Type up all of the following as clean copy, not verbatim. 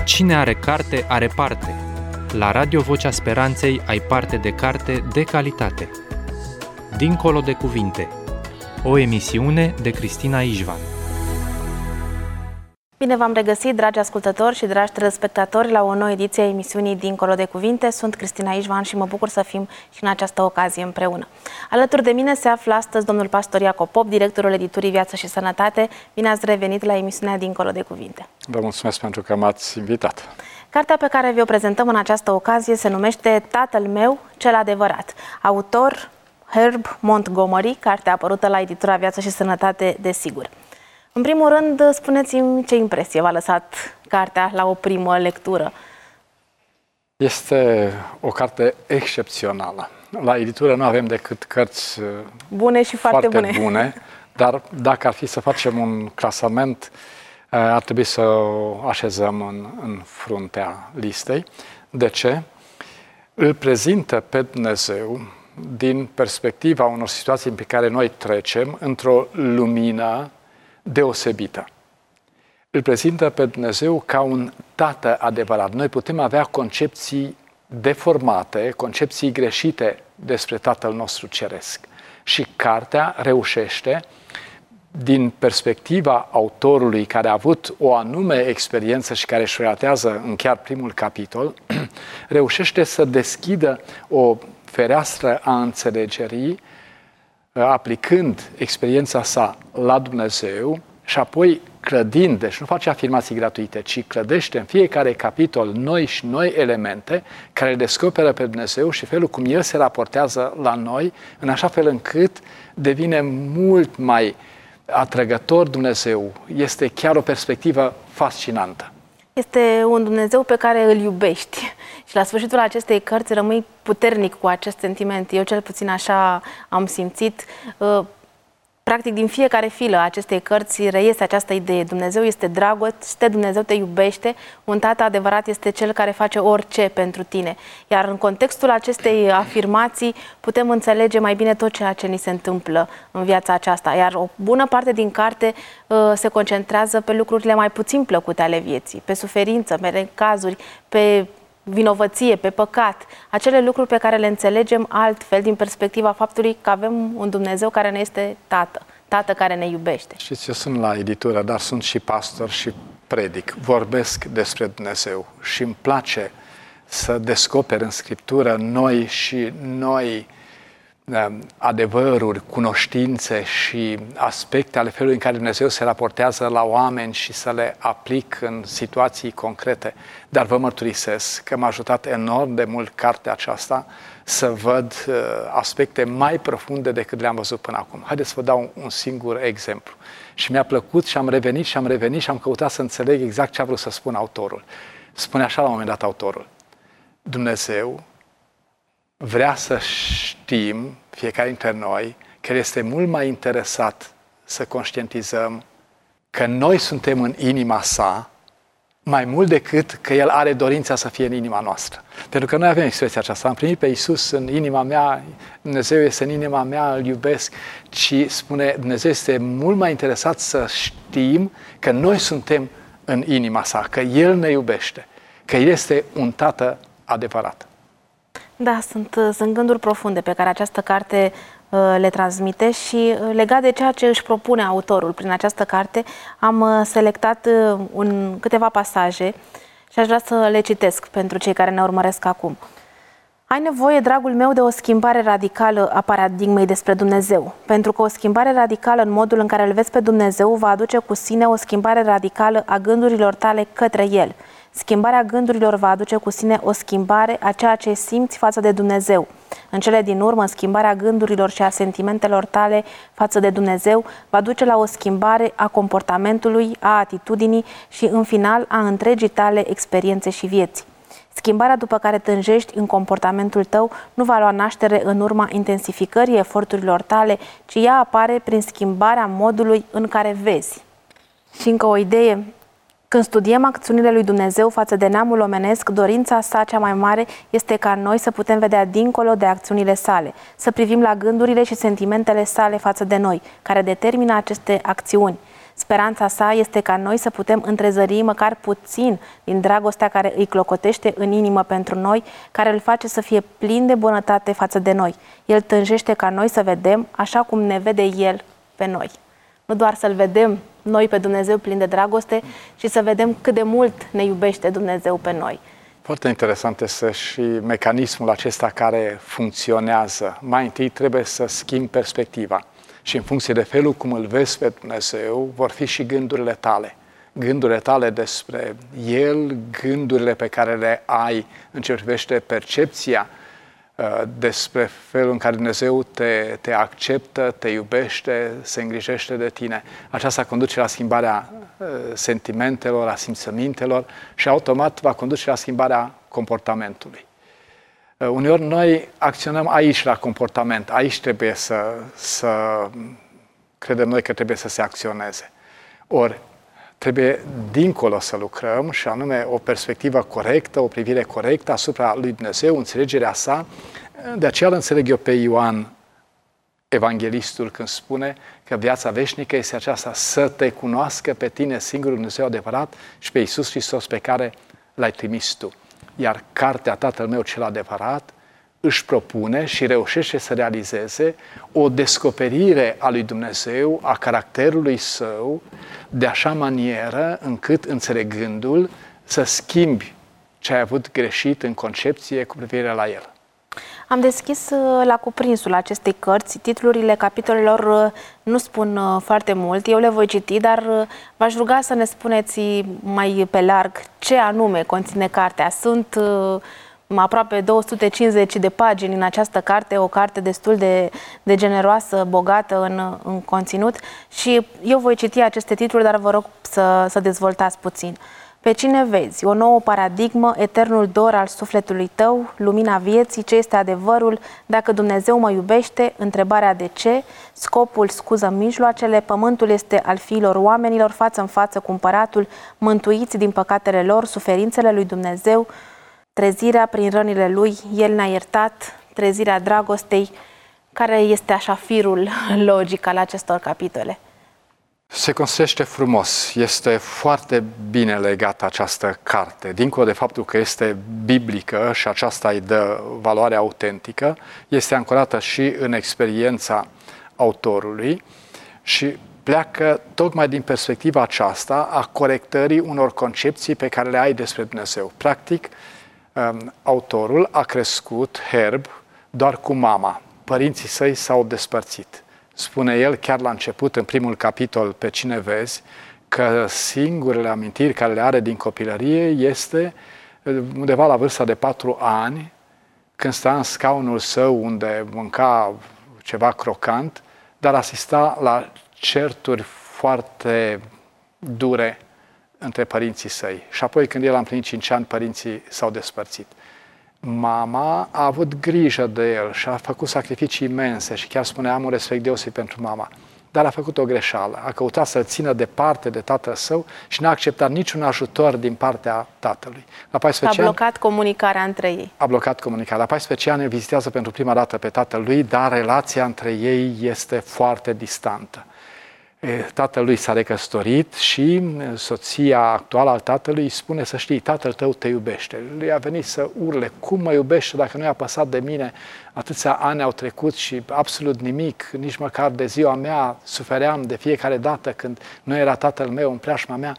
Cine are carte, are parte. La Radio Vocea Speranței ai parte de carte de calitate. Dincolo de cuvinte. O emisiune de Cristina Ișvan. Bine v-am regăsit, dragi ascultători și dragi telespectatori, la o nouă ediție a emisiunii Dincolo de Cuvinte. Sunt Cristina Ișvan și mă bucur să fim și în această ocazie împreună. Alături de mine se află astăzi domnul pastor Iacob Pop, directorul editurii Viață și Sănătate. Bine ați revenit la emisiunea Dincolo de Cuvinte. Vă mulțumesc pentru că m-ați invitat. Cartea pe care vi-o prezentăm în această ocazie se numește Tatăl meu, cel adevărat. Autor Herb Montgomery, cartea apărută la editura Viață și Sănătate, desigur. În primul rând, spuneți-mi ce impresie v-a lăsat cartea la o primă lectură. Este o carte excepțională. La editură nu avem decât cărți bune și foarte bune, dar dacă ar fi să facem un clasament, ar trebui să o așezăm în fruntea listei. De ce? Îl prezintă pe Dumnezeu din perspectiva unor situații pe care noi trecem într-o lumină deosebită. Îl prezintă pe Dumnezeu ca un tată adevărat. Noi putem avea concepții deformate, concepții greșite despre Tatăl nostru ceresc. Și cartea reușește, din perspectiva autorului care a avut o anume experiență și care își relatează în chiar primul capitol, reușește să deschidă o fereastră a înțelegerii, aplicând experiența sa la Dumnezeu și apoi clădind, deci nu face afirmații gratuite, ci clădește în fiecare capitol noi și noi elemente care le descoperă pe Dumnezeu și felul cum El se raportează la noi, în așa fel încât devine mult mai atrăgător Dumnezeu. Este chiar o perspectivă fascinantă. Este un Dumnezeu pe care îl iubești și la sfârșitul acestei cărți rămâi puternic cu acest sentiment. Eu cel puțin așa am simțit. Practic din fiecare filă a acestei cărți reiese această idee. Dumnezeu este dragoste, Dumnezeu te iubește, un tată adevărat este cel care face orice pentru tine. Iar în contextul acestei afirmații putem înțelege mai bine tot ceea ce ni se întâmplă în viața aceasta. Iar o bună parte din carte se concentrează pe lucrurile mai puțin plăcute ale vieții, pe suferință, pe necazuri, pe vinovăție, pe păcat, acele lucruri pe care le înțelegem altfel din perspectiva faptului că avem un Dumnezeu care ne este tată care ne iubește. Știți, eu sunt la editură, dar sunt și pastor și predic. Vorbesc despre Dumnezeu și îmi place să descoper în Scriptură noi și noi adevăruri, cunoștințe și aspecte ale felului în care Dumnezeu se raportează la oameni și să le aplic în situații concrete. Dar vă mărturisesc că m-a ajutat enorm de mult cartea aceasta să văd aspecte mai profunde decât le-am văzut până acum. Haideți să vă dau un singur exemplu. Și mi-a plăcut și am revenit și am căutat să înțeleg exact ce a vrut să spun autorul. Spune așa la un moment dat autorul: Dumnezeu vrea să știm, fiecare dintre noi, că El este mult mai interesat să conștientizăm că noi suntem în inima sa, mai mult decât că El are dorința să fie în inima noastră. Pentru că noi avem expresia aceasta: am primit pe Iisus în inima mea, Dumnezeu este în inima mea, îl iubesc. Și spune, Dumnezeu este mult mai interesat să știm că noi suntem în inima sa, că El ne iubește, că El este un tată adevărat. Da, sunt gânduri profunde pe care această carte le transmite și legat de ceea ce își propune autorul prin această carte, am selectat câteva pasaje și aș vrea să le citesc pentru cei care ne urmăresc acum. Ai nevoie, dragul meu, de o schimbare radicală a paradigmei despre Dumnezeu, pentru că o schimbare radicală în modul în care îl vezi pe Dumnezeu va aduce cu sine o schimbare radicală a gândurilor tale către El. Schimbarea gândurilor va aduce cu sine o schimbare a ceea ce simți față de Dumnezeu. În cele din urmă, schimbarea gândurilor și a sentimentelor tale față de Dumnezeu va duce la o schimbare a comportamentului, a atitudinii și, în final, a întregii tale experiențe și vieți. Schimbarea după care tânjești în comportamentul tău nu va lua naștere în urma intensificării eforturilor tale, ci ea apare prin schimbarea modului în care vezi. Și încă o idee. Când studiem acțiunile lui Dumnezeu față de neamul omenesc, dorința sa cea mai mare este ca noi să putem vedea dincolo de acțiunile sale, să privim la gândurile și sentimentele sale față de noi, care determină aceste acțiuni, Speranța sa este ca noi să putem întrezări măcar puțin din dragostea care îi clocotește în inimă pentru noi, care îl face să fie plin de bunătate față de noi. El tânjește ca noi să vedem așa cum ne vede El pe noi. Nu doar să-L vedem noi pe Dumnezeu plin de dragoste, ci să vedem cât de mult ne iubește Dumnezeu pe noi. Foarte interesant este și mecanismul acesta care funcționează. Mai întâi trebuie să schimbi perspectiva și în funcție de felul cum îl vezi pe Dumnezeu, vor fi și gândurile tale. Gândurile tale despre El, gândurile pe care le ai în ce privește percepția despre felul în care Dumnezeu te acceptă, te iubește, se îngrijește de tine. Aceasta conduce la schimbarea sentimentelor, a simțămintelor și automat va conduce la schimbarea comportamentului. Uneori noi acționăm aici la comportament, aici trebuie să credem noi că trebuie să se acționeze. Ori trebuie dincolo să lucrăm și anume o perspectivă corectă, o privire corectă asupra lui Dumnezeu, înțelegerea sa. De aceea îl înțeleg eu pe Ioan, evanghelistul, când spune că viața veșnică este aceasta, să te cunoască pe tine singurul Dumnezeu adevărat și pe Iisus Hristos pe care l-ai trimis tu. Iar cartea Tatăl meu cel adevărat își propune și reușește să realizeze o descoperire a lui Dumnezeu, a caracterului său, de așa manieră încât, înțelegându-l, să schimbi ce ai avut greșit în concepție cu privire la el. Am deschis la cuprinsul acestei cărți. Titlurile capitolelor nu spun foarte mult. Eu le voi citi, dar v-aș ruga să ne spuneți mai pe larg ce anume conține cartea. Sunt aproape 250 de pagini în această carte, o carte destul de generoasă, bogată în conținut și eu voi citi aceste titluri, dar vă rog să dezvoltați puțin. Pe cine vezi? O nouă paradigmă, eternul dor al sufletului tău, lumina vieții, ce este adevărul, dacă Dumnezeu mă iubește, întrebarea de ce, scopul scuză mijloacele, pământul este al fiilor oamenilor, față în față cu împăratul, mântuiți din păcatele lor, suferințele lui Dumnezeu, trezirea prin rănile lui, El ne-a iertat, trezirea dragostei, care este așa firul logic al acestor capitole. Se construiește frumos, este foarte bine legată această carte. Dincolo de faptul că este biblică și aceasta îi dă valoare autentică, este ancorată și în experiența autorului și pleacă tocmai din perspectiva aceasta a corectării unor concepții pe care le ai despre Dumnezeu. Practic, autorul a crescut, Herb, doar cu mama. Părinții săi s-au despărțit. Spune el chiar la început, în primul capitol, Pe cine vezi, că singurele amintiri care le are din copilărie este undeva la vârsta de 4 ani, când sta în scaunul său unde mânca ceva crocant, dar asista la certuri foarte dure între părinții săi. Și apoi, când el a împlinit 5 ani, părinții s-au despărțit. Mama a avut grijă de el și a făcut sacrificii imense și chiar spune, am un respect deosebit pentru mama. Dar a făcut o greșeală. A căutat să-l țină departe de tatăl său și n-a acceptat niciun ajutor din partea tatălui. La 14 a blocat comunicarea între ei. A blocat comunicarea. La 14 ani îl vizitează pentru prima dată pe tatălui, dar relația între ei este foarte distantă. Tatălui s-a recăsătorit și soția actuală al tatălui îi spune să știi, tatăl tău te iubește. Lui a venit să urle, cum mă iubește dacă nu i-a păsat de mine? Atâția ani au trecut și absolut nimic, nici măcar de ziua mea, sufeream de fiecare dată când nu era tatăl meu în preajma mea.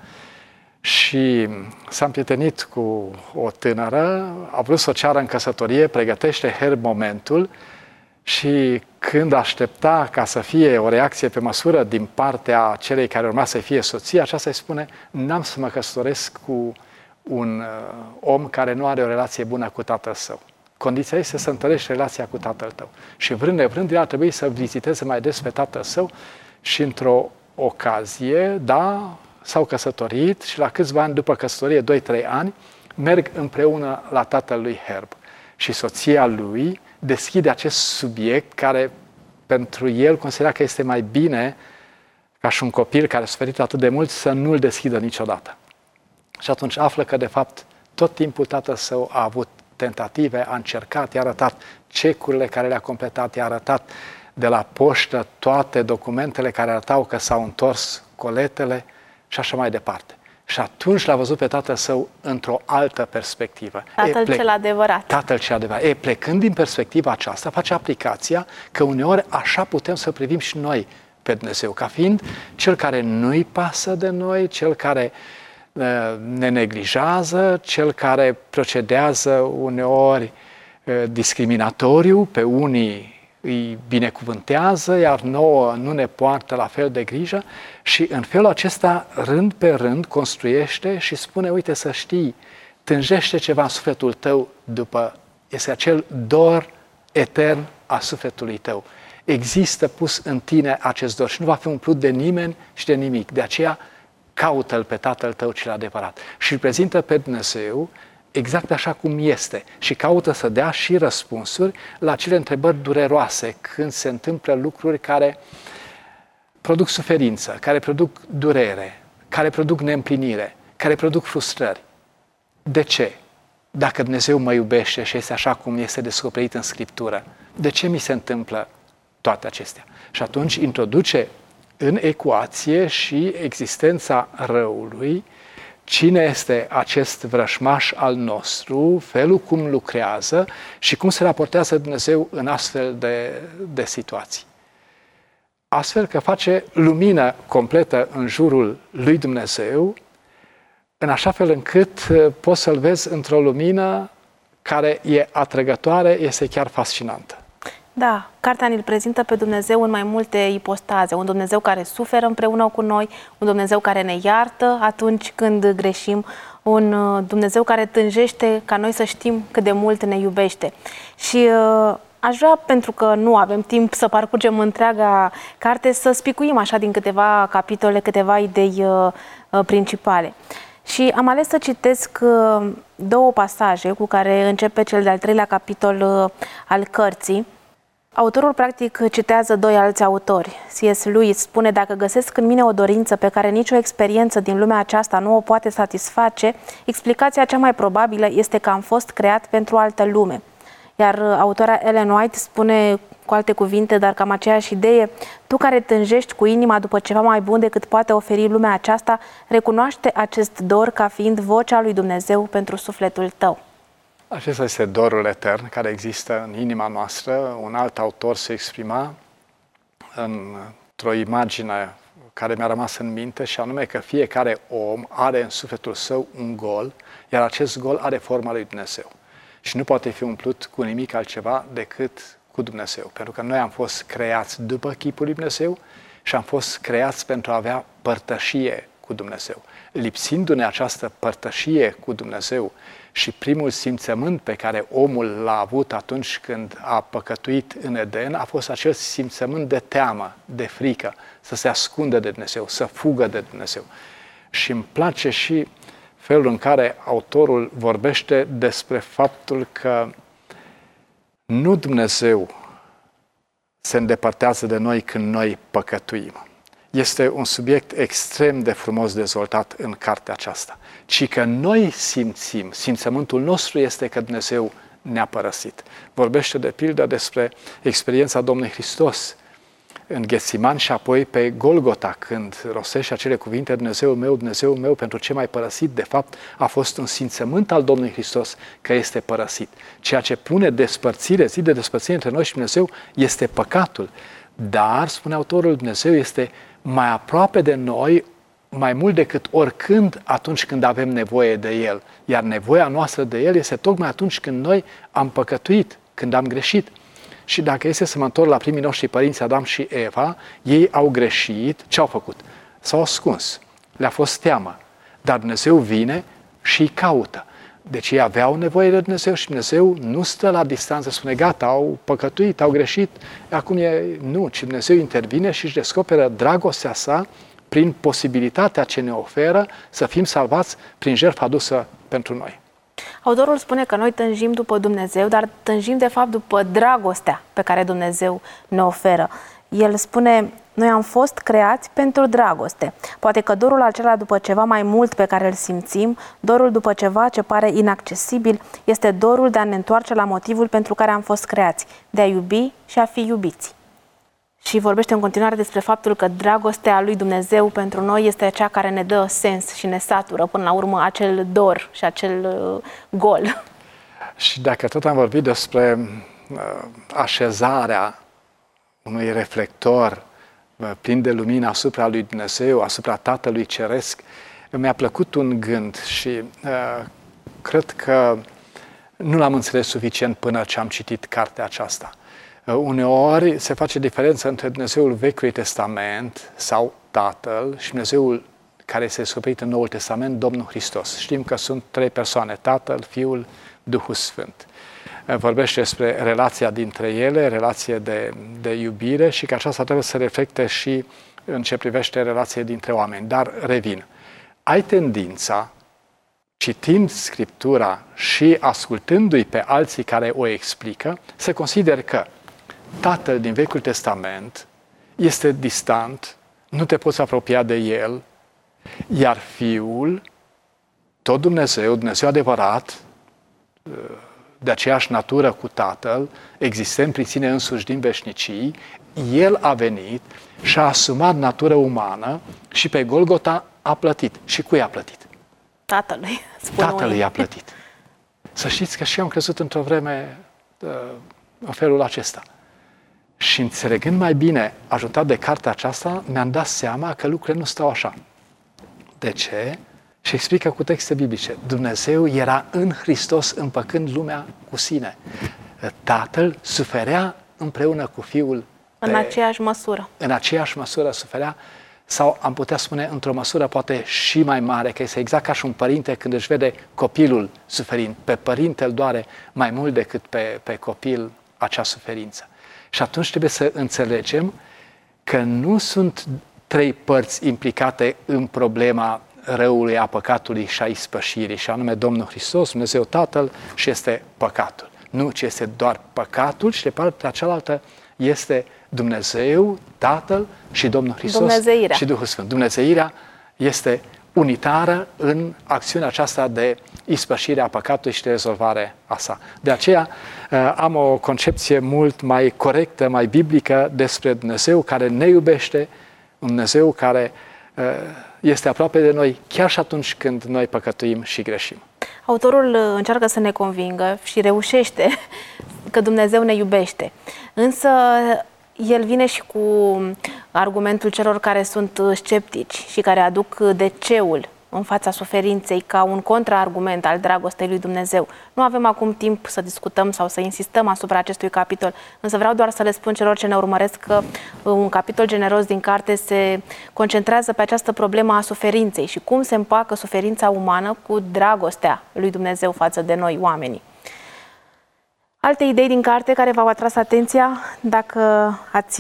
Și s-a împrietenit cu o tânără, a vrut să o ceară în căsătorie, pregătește Herb momentul și când aștepta ca să fie o reacție pe măsură din partea celei care urma să fie soția, aceasta îi spune, n-am să mă căsătoresc cu un om care nu are o relație bună cu tatăl său. Condiția este să întărești relația cu tatăl tău. Și vrând nevrând, el ar trebui să viziteze mai des pe tatăl său și într-o ocazie, da, s-au căsătorit și la câțiva ani după căsătorie, 2-3 ani, merg împreună la tatăl lui Herb. Și soția lui deschide acest subiect care pentru el considera că este mai bine ca și un copil care a suferit atât de mult să nu-l deschidă niciodată. Și atunci află că de fapt tot timpul tatăl său a avut tentative, a încercat, i-a arătat cecurile care le-a completat, i-a arătat de la poștă toate documentele care arătau că s-au întors coletele și așa mai departe. Și atunci l-a văzut pe tatăl său într-o altă perspectivă. Tatăl cel adevărat. Tatăl cel adevărat. Plecând din perspectiva aceasta, face aplicația că uneori așa putem să privim și noi pe Dumnezeu, ca fiind cel care nu-i pasă de noi, cel care ne neglijează, cel care procedează uneori discriminatoriu, pe unii îi binecuvântează, iar nouă nu ne poartă la fel de grijă și în felul acesta, rând pe rând, construiește și spune, uite să știi, tânjește ceva în sufletul tău este acel dor etern a sufletului tău. Există pus în tine acest dor și nu va fi umplut de nimeni și de nimic. De aceea, caută-L pe Tatăl tău cel adevărat și îl prezintă pe Dumnezeu exact așa cum este și caută să dea și răspunsuri la acele întrebări dureroase când se întâmplă lucruri care produc suferință, care produc durere, care produc neîmplinire, care produc frustrări. De ce? Dacă Dumnezeu mă iubește și este așa cum este descoperit în Scriptură, de ce mi se întâmplă toate acestea? Și atunci introduce în ecuație și existența răului, cine este acest vrășmaș al nostru, felul cum lucrează și cum se raportează Dumnezeu în astfel de situații. Astfel că face lumină completă în jurul lui Dumnezeu, în așa fel încât poți să-L vezi într-o lumină care e atrăgătoare, este chiar fascinantă. Da, cartea ne-l prezintă pe Dumnezeu în mai multe ipostaze. Un Dumnezeu care suferă împreună cu noi, un Dumnezeu care ne iartă atunci când greșim, un Dumnezeu care tânjește ca noi să știm cât de mult ne iubește. Și aș vrea, pentru că nu avem timp să parcurgem întreaga carte, să spicuim așa din câteva capitole, câteva idei principale. Și am ales să citesc două pasaje cu care începe cel de-al treilea capitol al cărții. Autorul, practic, citează doi alți autori. C.S. Lewis spune, dacă găsesc în mine o dorință pe care nicio experiență din lumea aceasta nu o poate satisface, explicația cea mai probabilă este că am fost creat pentru altă lume. Iar autora Ellen White spune, cu alte cuvinte, dar cam aceeași idee, tu care tânjești cu inima după ceva mai bun decât poate oferi lumea aceasta, recunoaște acest dor ca fiind vocea lui Dumnezeu pentru sufletul tău. Acesta este dorul etern care există în inima noastră. Un alt autor se exprima într-o imagine care mi-a rămas în minte și anume că fiecare om are în sufletul său un gol, iar acest gol are forma lui Dumnezeu. Și nu poate fi umplut cu nimic altceva decât cu Dumnezeu. Pentru că noi am fost creați după chipul lui Dumnezeu și am fost creați pentru a avea părtășie cu Dumnezeu. Lipsindu-ne această părtășie cu Dumnezeu și primul simțământ pe care omul l-a avut atunci când a păcătuit în Eden a fost acel simțământ de teamă, de frică, să se ascundă de Dumnezeu, să fugă de Dumnezeu. Și îmi place și felul în care autorul vorbește despre faptul că nu Dumnezeu se îndepărtează de noi când noi păcătuim. Este un subiect extrem de frumos dezvoltat în cartea aceasta, ci că noi simțământul nostru este că Dumnezeu ne-a părăsit. Vorbește de pildă despre experiența Domnului Hristos în Ghețiman și apoi pe Golgota, când rostește acele cuvinte, Dumnezeul meu, pentru ce m-ai părăsit, de fapt a fost un simțământ al Domnului Hristos că este părăsit. Ceea ce pune despărțire, zi de despărțire între noi și Dumnezeu este păcatul. Dar, spune autorul, Dumnezeu este mai aproape de noi, mai mult decât oricând atunci când avem nevoie de El. Iar nevoia noastră de El este tocmai atunci când noi am păcătuit, când am greșit. Și dacă este să mă întorc la primii noștri părinți, Adam și Eva, ei au greșit, ce au făcut? S-au ascuns, le-a fost teamă, dar Dumnezeu vine și îi caută. Deci ei aveau nevoie de Dumnezeu și Dumnezeu nu stă la distanță, spune gata, au păcătuit, au greșit, acum nu, ci Dumnezeu intervine și își descoperă dragostea sa prin posibilitatea ce ne oferă să fim salvați prin jertfa adusă pentru noi. Autorul spune că noi tânjim după Dumnezeu, dar tânjim de fapt după dragostea pe care Dumnezeu ne oferă. El spune, noi am fost creați pentru dragoste. Poate că dorul acela după ceva mai mult pe care îl simțim, dorul după ceva ce pare inaccesibil, este dorul de a ne întoarce la motivul pentru care am fost creați, de a iubi și a fi iubiți. Și vorbește în continuare despre faptul că dragostea lui Dumnezeu pentru noi este cea care ne dă sens și ne satură până la urmă acel dor și acel gol. Și dacă tot am vorbit despre așezarea unui reflector plin de lumină asupra lui Dumnezeu, asupra Tatălui Ceresc, mi-a plăcut un gând și cred că nu l-am înțeles suficient până ce am citit cartea aceasta. Uneori se face diferența între Dumnezeul Vechiului Testament sau Tatăl și Dumnezeul care este descoperit în Noul Testament, Domnul Hristos. Știm că sunt 3 persoane, Tatăl, Fiul, Duhul Sfânt. Vorbește despre relația dintre ele, relație de iubire și că aceasta trebuie să reflecte și în ce privește relația dintre oameni. Dar revin. Ai tendința, citind Scriptura și ascultându-i pe alții care o explică, să consideri că Tatăl din Vechiul Testament este distant, nu te poți apropia de El, iar Fiul, tot Dumnezeu, Dumnezeu adevărat, de aceeași natură cu Tatăl, existent prin sine însuși din veșnicii, El a venit și a asumat natură umană și pe Golgota a plătit. Și cui a plătit? Tatălui, Tatălui a plătit. Să știți că și eu am crezut într-o vreme în felul acesta. Și înțelegând mai bine, ajutat de cartea aceasta, mi-am dat seama că lucrurile nu stau așa. De ce? Și explică cu texte biblice. Dumnezeu era în Hristos împăcând lumea cu sine. Tatăl suferea împreună cu Fiul. În aceeași măsură. În aceeași măsură suferea, sau am putea spune într-o măsură poate și mai mare, că este exact ca și un părinte când își vede copilul suferind. Pe părinte îl doare mai mult decât pe copil acea suferință. Și atunci trebuie să înțelegem că nu sunt 3 părți implicate în problema răului, a păcatului și a ispășirii, și anume Domnul Hristos, Dumnezeu Tatăl și este păcatul. Nu, ci este doar păcatul și de partea cealaltă este Dumnezeu, Tatăl și Domnul Hristos și Duhul Sfânt. Dumnezeirea este unitară în acțiunea aceasta de ispășire a păcatului și de rezolvare a sa. De aceea am o concepție mult mai corectă, mai biblică despre Dumnezeu care ne iubește, un Dumnezeu care este aproape de noi chiar și atunci când noi păcătuim și greșim. Autorul încearcă să ne convingă și reușește că Dumnezeu ne iubește. Însă el vine și cu argumentul celor care sunt sceptici și care aduc DC-ul în fața suferinței ca un contraargument al dragostei lui Dumnezeu. Nu avem acum timp să discutăm sau să insistăm asupra acestui capitol, însă vreau doar să le spun celor ce ne urmăresc că un capitol generos din carte se concentrează pe această problemă a suferinței și cum se împacă suferința umană cu dragostea lui Dumnezeu față de noi, oamenii. Alte idei din carte care v-au atras atenția, dacă ați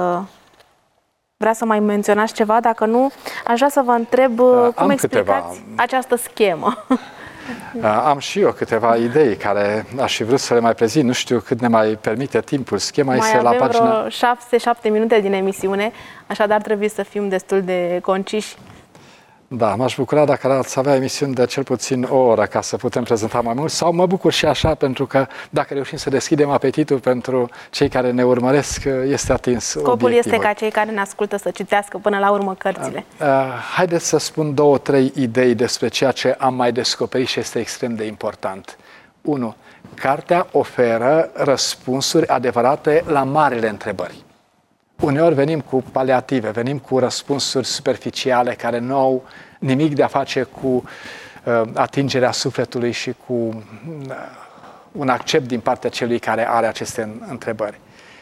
vrea să mai menționați ceva, dacă nu, aș vrea să vă întreb cum explicați această schemă. Am și eu câteva idei care aș fi vrut să le mai prezint, nu știu cât ne mai permite timpul. Schema este la pagina... Mai avem 6-7 minute din emisiune, așadar trebuie să fim destul de conciși. Da, m-aș bucura dacă ați avea emisiuni de cel puțin o oră ca să putem prezenta mai mult, sau mă bucur și așa pentru că dacă reușim să deschidem apetitul pentru cei care ne urmăresc, este atins Scopul obiectivul. este ca cei care ne ascultă să citească până la urmă cărțile. Haideți să spun 2-3 idei despre ceea ce am mai descoperit și este extrem de important. 1. Cartea oferă răspunsuri adevărate la marile întrebări. Uneori venim cu paliative, venim cu răspunsuri superficiale care nu au nimic de a face cu atingerea sufletului și cu un accept din partea celui care are aceste întrebări.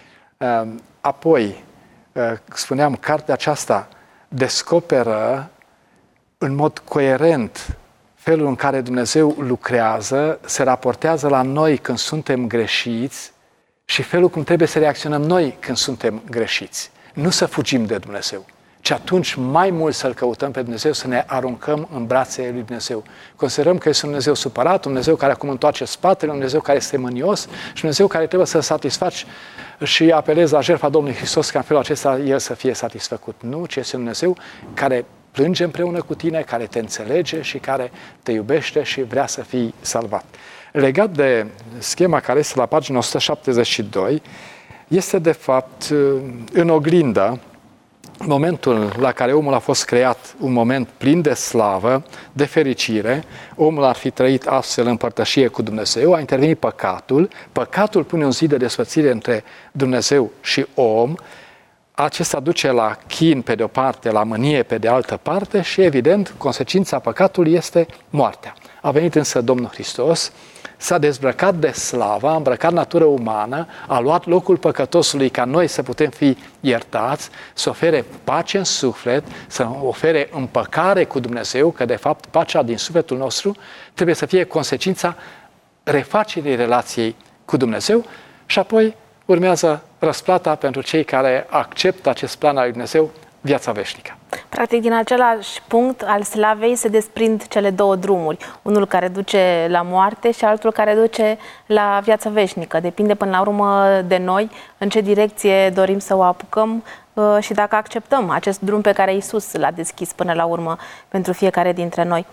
Apoi, spuneam, cartea aceasta descoperă în mod coerent felul în care Dumnezeu lucrează, se raportează la noi când suntem greșiți și felul cum trebuie să reacționăm noi când suntem greșiți. Nu să fugim de Dumnezeu, ci atunci mai mult să-L căutăm pe Dumnezeu, să ne aruncăm în brațele lui Dumnezeu. Considerăm că este un Dumnezeu supărat, un Dumnezeu care acum întoarce spatele, un Dumnezeu care este mânios și un Dumnezeu care trebuie să satisfaci și apelezi la jertfa Domnului Hristos ca în felul acesta El să fie satisfăcut. Nu, ci este un Dumnezeu care plânge împreună cu tine, care te înțelege și care te iubește și vrea să fii salvat. Legat de schema care este la pagina 172, este de fapt în oglindă momentul la care omul a fost creat, un moment plin de slavă, de fericire. Omul ar fi trăit astfel în părtășie cu Dumnezeu, a intervenit păcatul. Păcatul pune un zid de despărțire între Dumnezeu și om. Acesta duce la chin pe de-o parte, la mânie pe de altă parte și, evident, consecința păcatului este moartea. A venit însă Domnul Hristos, s-a dezbrăcat de slavă, a îmbrăcat natură umană, a luat locul păcătosului ca noi să putem fi iertați, să ofere pace în suflet, să ofere împăcare cu Dumnezeu, că de fapt pacea din sufletul nostru trebuie să fie consecința refacerii relației cu Dumnezeu și apoi urmează răsplata pentru cei care acceptă acest plan al lui Dumnezeu, viața veșnică. Practic, din același punct al slavei se desprind cele două drumuri. Unul care duce la moarte și altul care duce la viața veșnică. Depinde până la urmă de noi în ce direcție dorim să o apucăm și dacă acceptăm acest drum pe care Iisus l-a deschis până la urmă pentru fiecare dintre noi.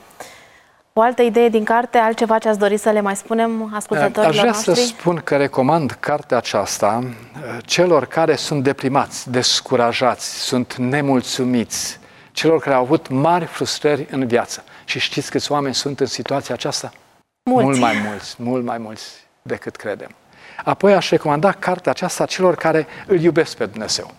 O altă idee din carte, altceva ce ați dori să le mai spunem ascultătorilor noștri? Aș vrea să spun că recomand cartea aceasta celor care sunt deprimați, descurajați, sunt nemulțumiți, celor care au avut mari frustrări în viață. Și știți câți oameni sunt în situația aceasta? Mulți. Mult mai mulți decât credem. Apoi aș recomanda cartea aceasta celor care îl iubesc pe Dumnezeu.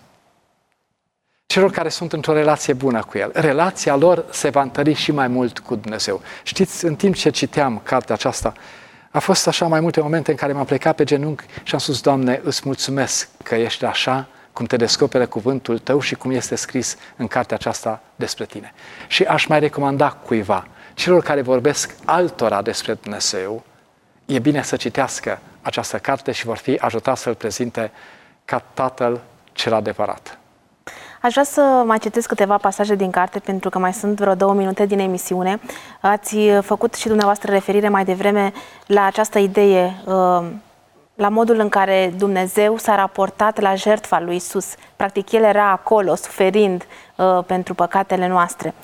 Celor care sunt într-o relație bună cu El. Relația lor se va întări și mai mult cu Dumnezeu. Știți, în timp ce citeam cartea aceasta, a fost așa mai multe momente în care m-am plecat pe genunchi și am spus, Doamne, îți mulțumesc că ești așa cum te descopere cuvântul Tău și cum este scris în cartea aceasta despre Tine. Și aș mai recomanda cuiva, celor care vorbesc altora despre Dumnezeu, e bine să citească această carte și vor fi ajutați să-L prezinte ca Tatăl cel adevărat. Aș vrea să mai citesc câteva pasaje din carte, pentru că mai sunt vreo 2 minute din emisiune. Ați făcut și dumneavoastră referire mai devreme la această idee, la modul în care Dumnezeu s-a raportat la jertfa lui Iisus. Practic, El era acolo, suferind pentru păcatele noastre.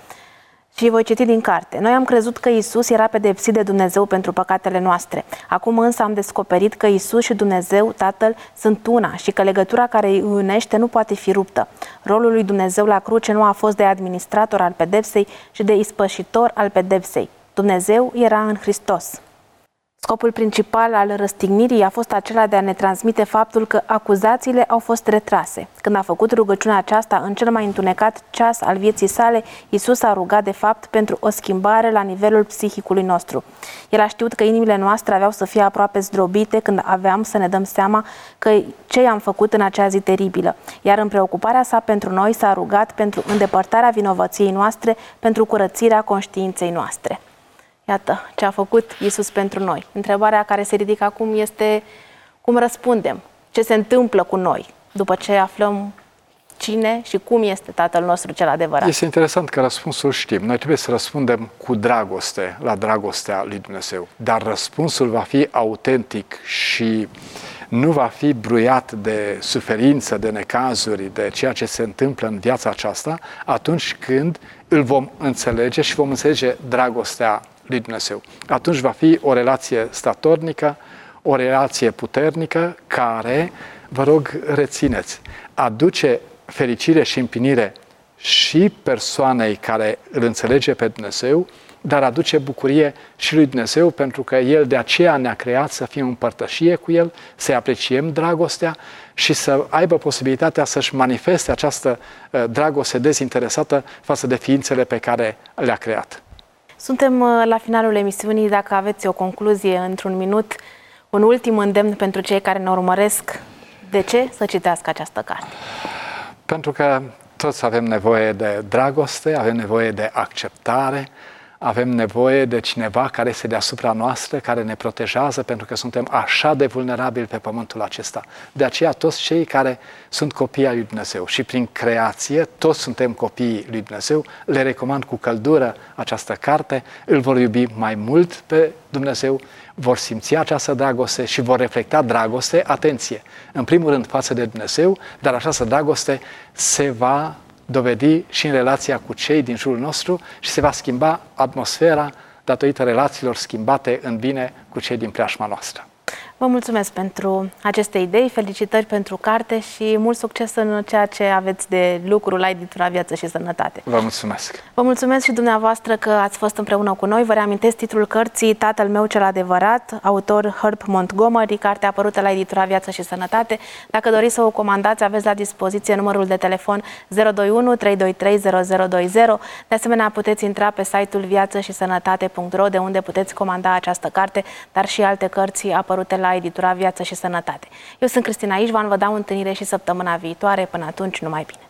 Și voi citi din carte. Noi am crezut că Iisus era pedepsit de Dumnezeu pentru păcatele noastre. Acum însă am descoperit că Iisus și Dumnezeu, Tatăl, sunt una și că legătura care îi unește nu poate fi ruptă. Rolul lui Dumnezeu la cruce nu a fost de administrator al pedepsei, ci de ispășitor al pedepsei. Dumnezeu era în Hristos. Scopul principal al răstignirii a fost acela de a ne transmite faptul că acuzațiile au fost retrase. Când a făcut rugăciunea aceasta în cel mai întunecat ceas al vieții sale, Iisus a rugat de fapt pentru o schimbare la nivelul psihicului nostru. El a știut că inimile noastre aveau să fie aproape zdrobite când aveam să ne dăm seama că ce i-am făcut în acea zi teribilă. Iar în preocuparea sa pentru noi s-a rugat pentru îndepărtarea vinovăției noastre, pentru curățirea conștiinței noastre. Iată ce a făcut Iisus pentru noi. Întrebarea care se ridică acum este cum răspundem, ce se întâmplă cu noi după ce aflăm cine și cum este Tatăl nostru cel adevărat. Este interesant că răspunsul știm. Noi trebuie să răspundem cu dragoste la dragostea lui Dumnezeu, dar răspunsul va fi autentic și nu va fi bruiat de suferință, de necazuri, de ceea ce se întâmplă în viața aceasta, atunci când îl vom înțelege și vom înțelege dragostea lui Dumnezeu. Atunci va fi o relație statornică, o relație puternică care, vă rog, rețineți, aduce fericire și împlinire și persoanei care îl înțelege pe Dumnezeu, dar aduce bucurie și lui Dumnezeu, pentru că El de aceea ne-a creat să fim în părtășie cu El, să-i apreciem dragostea și să aibă posibilitatea să-și manifeste această dragoste dezinteresată față de ființele pe care le-a creat. Suntem la finalul emisiunii. Dacă aveți o concluzie într-un minut, un ultim îndemn pentru cei care ne urmăresc, de ce să citească această carte? Pentru că toți avem nevoie de dragoste, avem nevoie de acceptare, avem nevoie de cineva care este deasupra noastră, care ne protejează, pentru că suntem așa de vulnerabili pe pământul acesta. De aceea toți cei care sunt copii ai lui Dumnezeu și prin creație, toți suntem copiii lui Dumnezeu, le recomand cu căldură această carte, îl vor iubi mai mult pe Dumnezeu, vor simți această dragoste și vor reflecta dragoste, atenție, în primul rând față de Dumnezeu, dar această dragoste se va dovedi și în relația cu cei din jurul nostru și se va schimba atmosfera datorită relațiilor schimbate în bine cu cei din preajma noastră. Vă mulțumesc pentru aceste idei, felicitări pentru carte și mult succes în ceea ce aveți de lucru la editura Viață și Sănătate. Vă mulțumesc! Vă mulțumesc și dumneavoastră că ați fost împreună cu noi. Vă reamintesc titlul cărții Tatăl meu cel adevărat, autor Herb Montgomery, carte apărută la editura Viață și Sănătate. Dacă doriți să o comandați, aveți la dispoziție numărul de telefon 021 323 0020. De asemenea, puteți intra pe site-ul viațășisănătate.ro, de unde puteți comanda această carte, dar și alte cărți apărute la editura Viață și Sănătate. Eu sunt Cristina Ișvan, vă dau întâlnire și săptămâna viitoare. Până atunci, numai bine!